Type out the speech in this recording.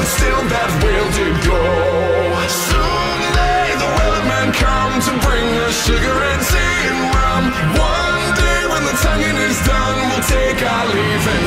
still that will to go. Soon may the weatherman come to bring us sugar and tea and rum. One day when the tonguing is done, we'll take our leave and